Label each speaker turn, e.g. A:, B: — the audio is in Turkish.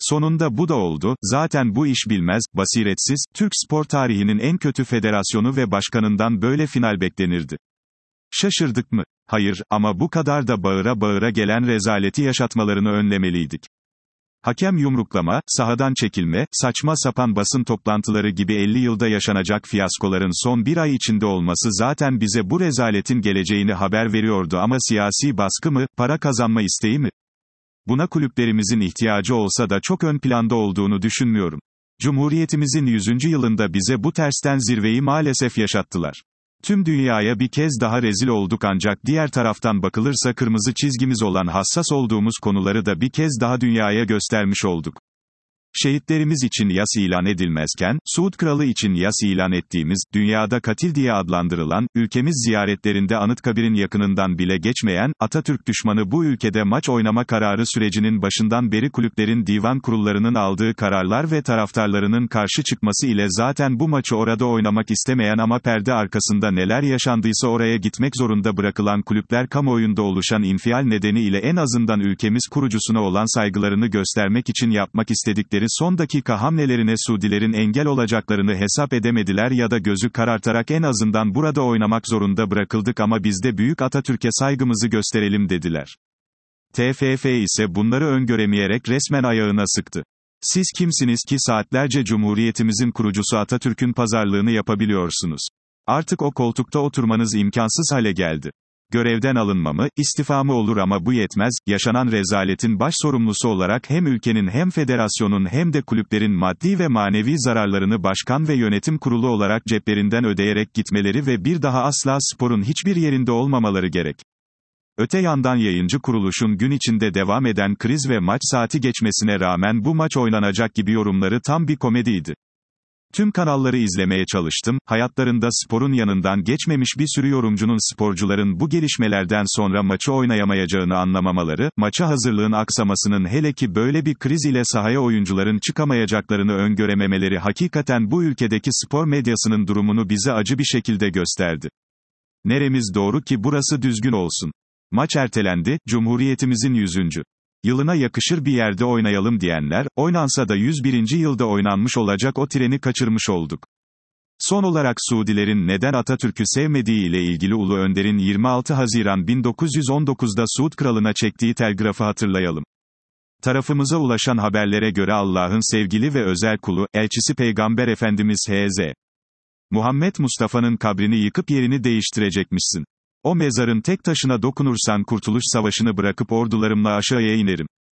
A: Sonunda bu da oldu, zaten bu iş bilmez, basiretsiz, Türk spor tarihinin en kötü federasyonu ve başkanından böyle final beklenirdi. Şaşırdık mı? Hayır, ama bu kadar da bağıra bağıra gelen rezaleti yaşatmalarını önlemeliydik. Hakem yumruklama, sahadan çekilme, saçma sapan basın toplantıları gibi 50 yılda yaşanacak fiyaskoların son bir ay içinde olması zaten bize bu rezaletin geleceğini haber veriyordu ama siyasi baskı mı, para kazanma isteği mi? Buna kulüplerimizin ihtiyacı olsa da çok ön planda olduğunu düşünmüyorum. Cumhuriyetimizin 100. yılında bize bu tersten zirveyi maalesef yaşattılar. Tüm dünyaya bir kez daha rezil olduk ancak diğer taraftan bakılırsa kırmızı çizgimiz olan hassas olduğumuz konuları da bir kez daha dünyaya göstermiş olduk. Şehitlerimiz için yas ilan edilmezken, Suud Kralı için yas ilan ettiğimiz, dünyada katil diye adlandırılan, ülkemiz ziyaretlerinde Anıtkabir'in yakınından bile geçmeyen, Atatürk düşmanı bu ülkede maç oynama kararı sürecinin başından beri kulüplerin divan kurullarının aldığı kararlar ve taraftarlarının karşı çıkması ile zaten bu maçı orada oynamak istemeyen ama perde arkasında neler yaşandıysa oraya gitmek zorunda bırakılan kulüpler kamuoyunda oluşan infial nedeniyle en azından ülkemiz kurucusuna olan saygılarını göstermek için yapmak istedikleri son dakika hamlelerine Suudilerin engel olacaklarını hesap edemediler ya da gözü karartarak en azından burada oynamak zorunda bırakıldık ama biz de büyük Atatürk'e saygımızı gösterelim dediler. TFF ise bunları öngöremeyerek resmen ayağına sıktı. Siz kimsiniz ki saatlerce Cumhuriyetimizin kurucusu Atatürk'ün pazarlığını yapabiliyorsunuz? Artık o koltukta oturmanız imkansız hale geldi. Görevden alınmamı, istifamı olur ama bu yetmez, yaşanan rezaletin baş sorumlusu olarak hem ülkenin hem federasyonun hem de kulüplerin maddi ve manevi zararlarını başkan ve yönetim kurulu olarak ceplerinden ödeyerek gitmeleri ve bir daha asla sporun hiçbir yerinde olmamaları gerek. Öte yandan yayıncı kuruluşun gün içinde devam eden kriz ve maç saati geçmesine rağmen bu maç oynanacak gibi yorumları tam bir komediydi. Tüm kanalları izlemeye çalıştım, hayatlarında sporun yanından geçmemiş bir sürü yorumcunun sporcuların bu gelişmelerden sonra maçı oynayamayacağını anlamamaları, maça hazırlığın aksamasının hele ki böyle bir kriz ile sahaya oyuncuların çıkamayacaklarını öngörememeleri hakikaten bu ülkedeki spor medyasının durumunu bize acı bir şekilde gösterdi. Neremiz doğru ki burası düzgün olsun? Maç ertelendi, Cumhuriyetimizin 100. yılına yakışır bir yerde oynayalım diyenler, oynansa da 101. yılda oynanmış olacak o treni kaçırmış olduk. Son olarak Suudilerin neden Atatürk'ü sevmediği ile ilgili Ulu Önder'in 26 Haziran 1919'da Suud Kralı'na çektiği telgrafı hatırlayalım. Tarafımıza ulaşan haberlere göre Allah'ın sevgili ve özel kulu, elçisi Peygamber Efendimiz Hz. Muhammed Mustafa'nın kabrini yıkıp yerini değiştirecekmişsin. O mezarın tek taşına dokunursan Kurtuluş Savaşı'nı bırakıp ordularımla aşağıya inerim.